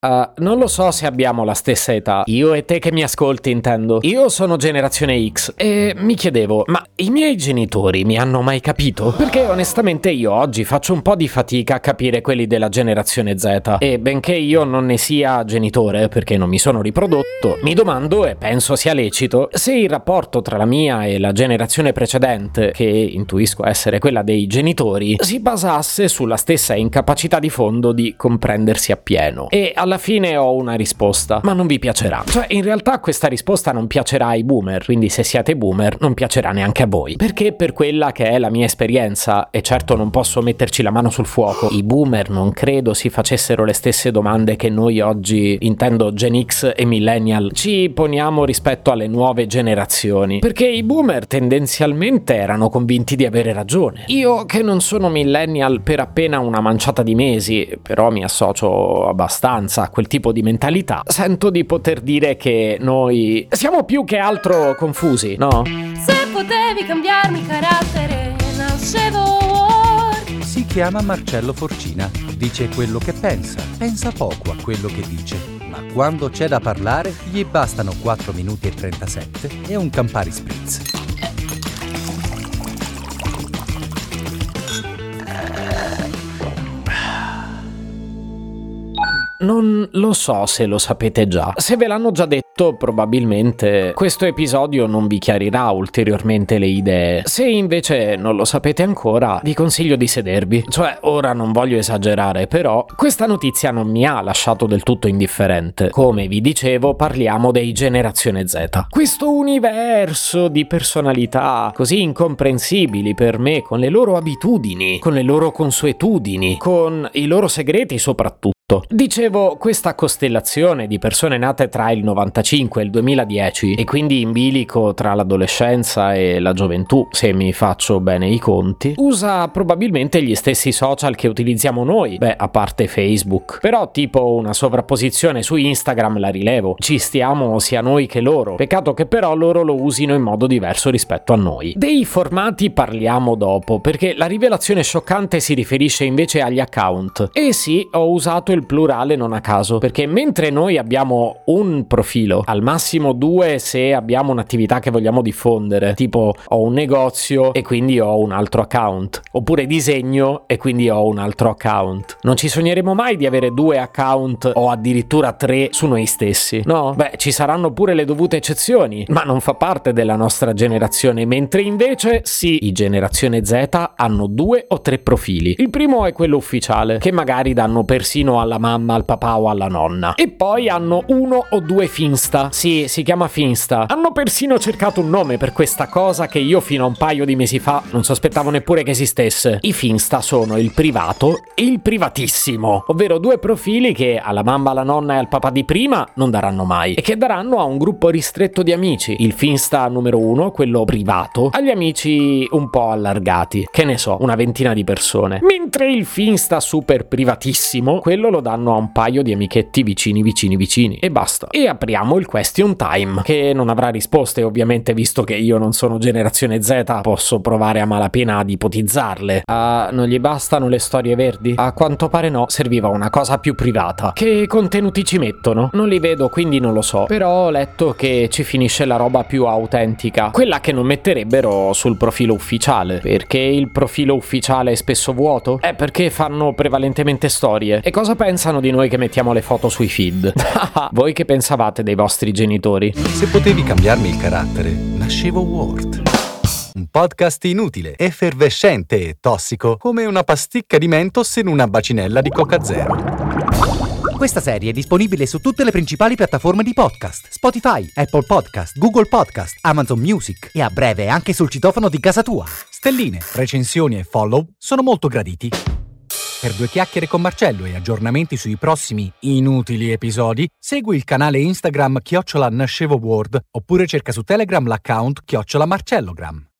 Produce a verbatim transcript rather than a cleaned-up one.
Uh, non lo so se abbiamo la stessa età. Io e te che mi ascolti, intendo. Io sono generazione X e mi chiedevo, ma i miei genitori mi hanno mai capito? Perché onestamente io oggi faccio un po' di fatica a capire quelli della generazione Z e benché io non ne sia genitore perché non mi sono riprodotto, mi domando e penso sia lecito se il rapporto tra la mia e la generazione precedente, che intuisco essere quella dei genitori, si basasse sulla stessa incapacità di fondo di comprendersi appieno. E alla fine ho una risposta, ma non vi piacerà. Cioè, in realtà questa risposta non piacerà ai boomer, quindi se siete boomer non piacerà neanche a voi. Perché per quella che è la mia esperienza, e certo non posso metterci la mano sul fuoco, i boomer non credo si facessero le stesse domande che noi oggi, intendo Gen X e Millennial, ci poniamo rispetto alle nuove generazioni. Perché i boomer tendenzialmente erano convinti di avere ragione. Io che non sono Millennial per appena una manciata di mesi, però mi associo abbastanza a quel tipo di mentalità, sento di poter dire che noi siamo più che altro confusi, no? Se potevi cambiarmi carattere, nascevo Ward. Si chiama Marcello Forcina, dice quello che pensa, pensa poco a quello che dice, ma quando c'è da parlare gli bastano quattro minuti e trentasette e un Campari Spritz. Non lo so se lo sapete già. Se ve l'hanno già detto, probabilmente questo episodio non vi chiarirà ulteriormente le idee. Se invece non lo sapete ancora, vi consiglio di sedervi. Cioè, ora non voglio esagerare, però questa notizia non mi ha lasciato del tutto indifferente. Come vi dicevo, parliamo dei Generazione Z. Questo universo di personalità così incomprensibili per me, con le loro abitudini, con le loro consuetudini, con i loro segreti soprattutto. Dicevo, questa costellazione di persone nate tra il novantacinque e il duemiladieci e quindi in bilico tra l'adolescenza e la gioventù, se mi faccio bene i conti, usa probabilmente gli stessi social che utilizziamo noi, beh, a parte Facebook, però tipo una sovrapposizione su Instagram la rilevo, ci stiamo sia noi che loro, peccato che però loro lo usino in modo diverso rispetto a noi. Dei formati parliamo dopo, perché la rivelazione scioccante si riferisce invece agli account. E sì, ho usato il plurale non a caso, perché mentre noi abbiamo un profilo, al massimo due se abbiamo un'attività che vogliamo diffondere, tipo ho un negozio e quindi ho un altro account, oppure disegno e quindi ho un altro account. Non ci sogneremo mai di avere due account o addirittura tre su noi stessi, no? Beh, ci saranno pure le dovute eccezioni, ma non fa parte della nostra generazione, mentre invece sì, i Generazione Z hanno due o tre profili. Il primo è quello ufficiale, che magari danno persino alla mamma, al papà o alla nonna. E poi hanno uno o due Finsta. Sì, si chiama Finsta. Hanno persino cercato un nome per questa cosa che io fino a un paio di mesi fa non sospettavo neppure che esistesse. I Finsta sono il privato e il privatissimo, ovvero due profili che alla mamma, alla nonna e al papà di prima non daranno mai e che daranno a un gruppo ristretto di amici. Il Finsta numero uno, quello privato, agli amici un po' allargati, che ne so, una ventina di persone. Mentre il Finsta super privatissimo, quello lo danno a un paio di amichetti vicini vicini vicini e basta. E apriamo il question time, che non avrà risposte ovviamente, visto che io non sono Generazione Z, posso provare a malapena ad ipotizzarle. Ah, non gli bastano le storie verdi? A quanto pare no, serviva una cosa più privata. Che contenuti ci mettono? Non li vedo, quindi non lo so, però ho letto che ci finisce la roba più autentica, quella che non metterebbero sul profilo ufficiale. Perché il profilo ufficiale è spesso vuoto? È perché fanno prevalentemente storie. E cosa pensano di noi che mettiamo le foto sui feed? Voi che pensavate dei vostri genitori? Se potevi cambiarmi il carattere, nascevo Ward. Un podcast inutile, effervescente e tossico, come una pasticca di Mentos in una bacinella di Coca Zero. Questa serie è disponibile su tutte le principali piattaforme di podcast: Spotify, Apple Podcast, Google Podcast, Amazon Music e a breve anche sul citofono di casa tua. Stelline, recensioni e follow sono molto graditi. Per due chiacchiere con Marcello e aggiornamenti sui prossimi inutili episodi, segui il canale Instagram chiocciola Nascevo Ward oppure cerca su Telegram l'account chiocciola Marcellogram.